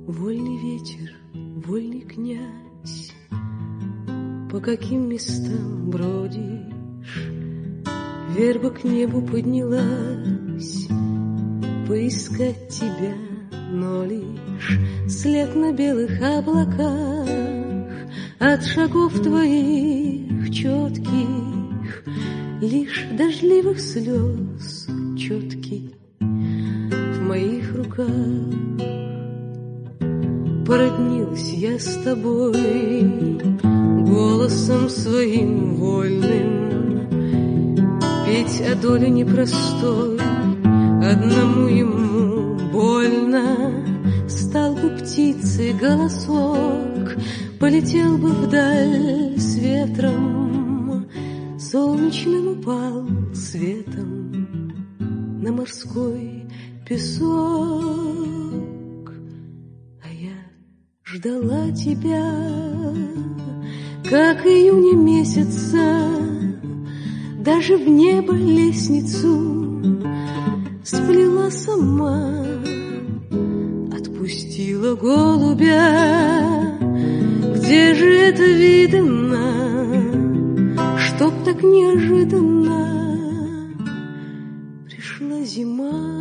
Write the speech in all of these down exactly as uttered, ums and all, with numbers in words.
Вольный ветер, вольный князь, по каким местам бродишь? Верба к небу поднялась, поискать тебя, но лишь след на белых облаках от шагов твоих четких, лишь дождливых слез четкий в моих руках. Породнилась я с тобой голосом своим вольным, петь о доле непростой одному ему больно. Стал бы птицей голосок, полетел бы вдаль с ветром, солнечным упал светом на морской песок. Ждала тебя, как июня месяца, даже в небо лестницу сплела сама, отпустила голубя. Где же это видано, чтоб так неожиданно пришла зима?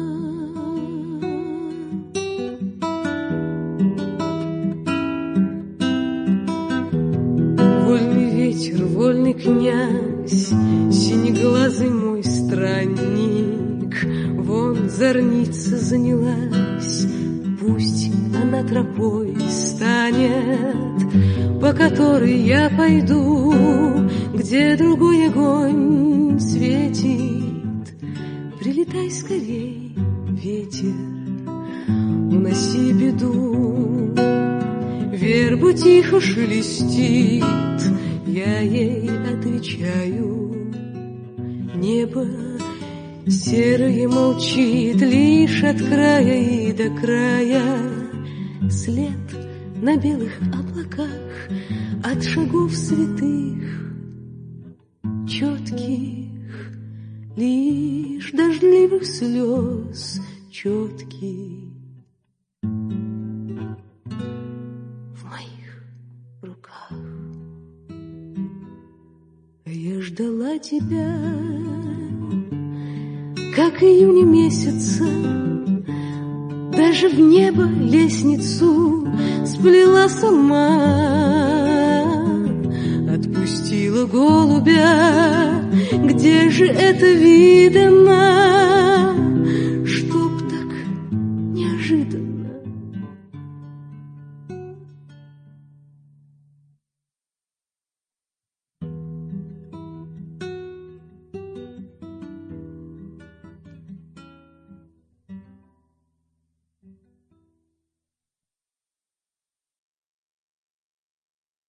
Ветер, вольный князь, синеглазый мой странник, вон зорница занялась, пусть она тропой станет, по которой я пойду, где другой огонь светит. Прилетай скорей, ветер, уноси беду. Верба тихо шелестит, я ей отвечаю. Небо серое молчит, лишь от края и до края след на белых облаках от шагов святых четких, лишь дождливых слез четких. Я ждала тебя, как июня месяца, даже в небо лестницу сплела сама, отпустила голубя. Где же это видано, чтоб так неожиданно